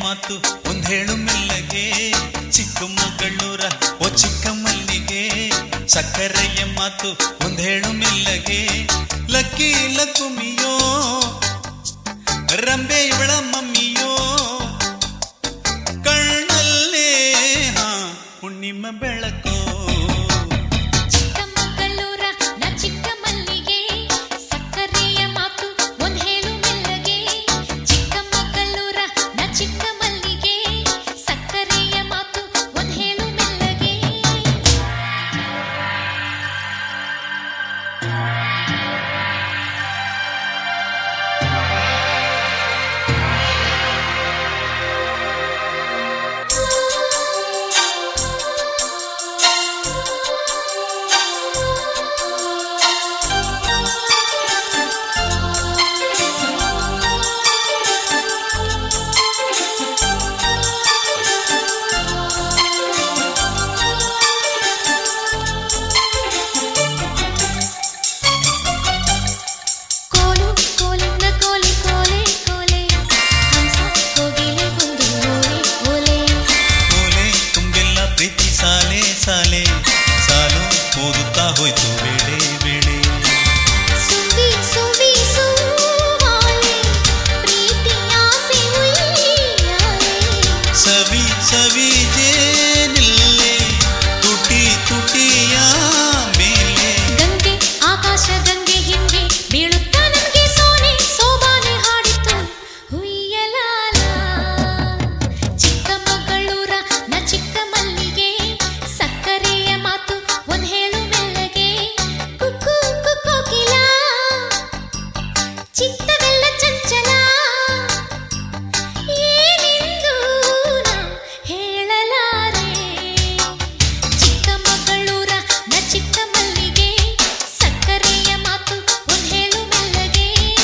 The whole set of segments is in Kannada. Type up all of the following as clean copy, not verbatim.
ಮಾತು ಒಂದ್ ಹೇಳು ಮೆಲ್ಲಗೆ, ಚಿಕ್ಕಮಗಳೂರ ಓ ಚಿಕ್ಕ ಮಲ್ಲಿಗೆ, ಸಕ್ಕರೆಯ ಮಾತು ಒಂದ್ ಹೇಳು ಮೆಲ್ಲಗೆ, ಲಕ್ಕಿ ಲಕುಮಿಯೋ ರಂಬೆ ಇವಳ ಮಮ್ಮಿಯೋ, ಕಣ್ಣಲ್ಲೇ ಹುಣ್ಣಿಮ ಬೆಳಕೋ. ಸಾಲೆ ಸಾಲು ಓದುತ್ತಾ ಹೋಯ್ತು ಬೇಳೆ ಬೇಳೆ, ಸವಿ ಸವಿ ಜೇನಿಲ್ಲೆ ತುಟಿ ತುಟಿಯ ಮೇಲೆ, ಗಂಗೆ ಆಕಾಶ ಗಂಗೆ ಹಿಂಗೆ ಬೀಳುತ್ತಾ ನಮಗೆ ಸೋನೆ ಸೋಬಾನೆ ಹಾಡಿತು ಹುಯ್ಯಲಾಲ. ಚಿಕ್ಕಮಗಳೂರ ನ ಚಿಕ್ಕ ಮಲ್ಲಿಗೆ, ಸಕ್ಕರೆಯ ಮಾತು ಒಂದ್ ಹೇಳು ಮೆಲ್ಲಗೆ, ಕುಕ್ಕು ಕುಕ್ಕೋಕಿಲ ಚಿತ್ತವೆಲ್ಲ ಚಂಚಲ, ಏನೆಂದು ನಾ ಹೇಳಲಾರೆ. ಚಿಕ್ಕಮಗಳೂರ ನ ಚಿಕ್ಕ ಮಲ್ಲಿಗೆ, ಸಕ್ಕರೆಯ ಮಾತು ಒಂದ್ ಹೇಳು ಮೆಲ್ಲಗೆ.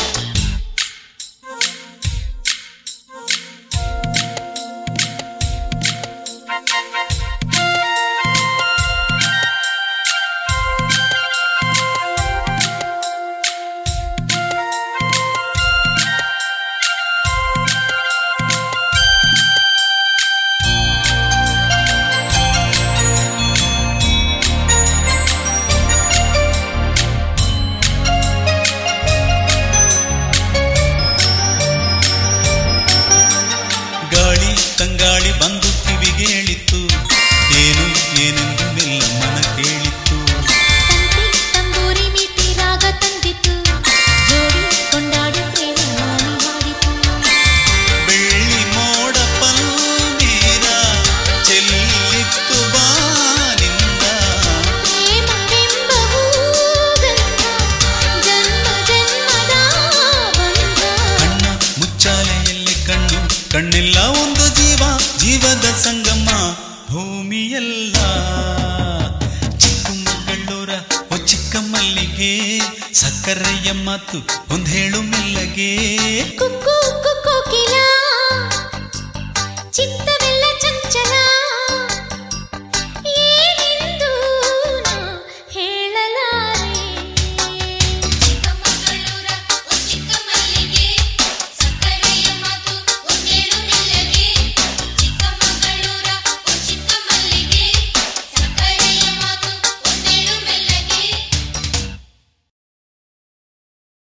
ಗಾಳಿ ತಂಗಾಳಿ ಬಂದು ಕಿವಿಗೆ ಹೇಳಿತ್ತು, ಏನು ಏನೆಂದು ಮೆಲ್ಲಮ್ಮನ ಕೇಳಿತ್ತು, ತಂತಿ ತಂಬೂರಿ ಮೀಟಿ ರಾಗ ತಂದಿತು, ಜೋಡಿ ಕೊಂಡಾಡಿ ಪ್ರೇಮ ವಾಣಿ ಹಾಡಿತು. ಬೆಳ್ಳಿ ಮೋಡ ಪನ್ನೀರ ಚೆಲ್ಲಿತ್ತು ಬಾನಿಂದ, ಪ್ರೇಮವೆಂಬ ಹೂಗಂಧ ಜನ್ಮ ಜನ್ಮದ ಬಂಧ. ಕಣ್ಣ ಮುಚ್ಚಾಲೆಯಲ್ಲಿ ಕಣ್ಣು ಕಣ್ಣೆಲ್ಲ ಒಂದು ಜೀವ, ಜೀವದ ಸಂಗಮ ಭೂಮಿಯಲ್ಲ. ಚಿಕ್ಕಮಗಳೂರ ಓ ಚಿಕ್ಕ ಮಲ್ಲಿಗೆ, ಸಕ್ಕರೆಯ ಮಾತು ಒಂದ್ ಹೇಳು ಮೆಲ್ಲಗೆ, ಕುಕ್ಕು ಕುಕ್ಕೋಕಿಲ